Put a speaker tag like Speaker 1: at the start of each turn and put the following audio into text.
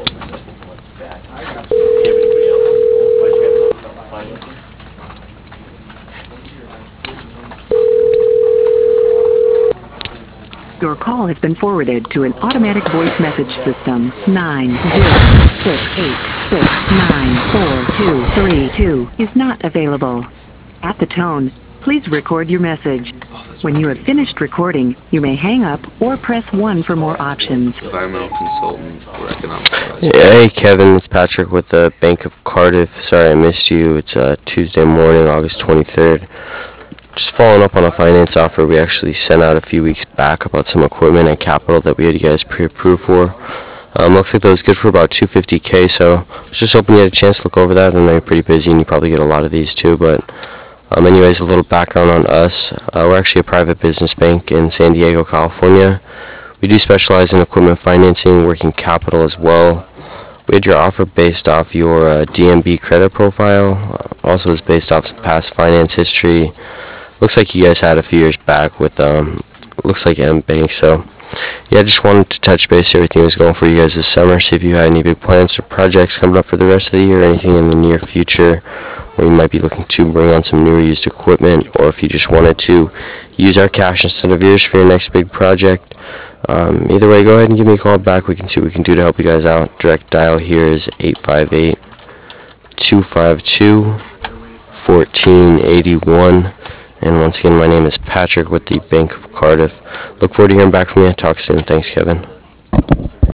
Speaker 1: Your call has been forwarded to an automatic voice message system. 90686944232 is not available. At the tone, please record your message. When you have finished recording, you may hang up or press 1 for more options.
Speaker 2: Environmental consultant for economic advisory.
Speaker 3: Hey Kevin, it's Patrick with the Bank of Cardiff. Sorry I missed you. It's Tuesday morning, August 23rd. Just following up on a finance offer we actually sent out a few weeks back about some equipment and capital that we had you guys pre-approved for. Looks like that was good for about $250K, so I was just hoping you had a chance to look over that. I know you're pretty busy and you probably get a lot of these too, but anyways, a little background on us. We're actually a private business bank in San Diego, California. We do specialize in equipment financing, working capital as well. We had your offer based off your DMB credit profile. Also is based off some past finance history. Looks like you guys had a few years back with looks like M Bank. So yeah, I just wanted to touch base, see everything was going for you guys this summer, see if you had any big plans or projects coming up for the rest of the year, or anything in the near future where you might be looking to bring on some newer used equipment, or if you just wanted to use our cash instead of yours for your next big project. Either way, go ahead and give me a call back. We can see what we can do to help you guys out. Direct dial here is 858-252-1481. And once again, my name is Patrick with the Bank of Cardiff. Look forward to hearing back from you. Talk soon. Thanks, Kevin.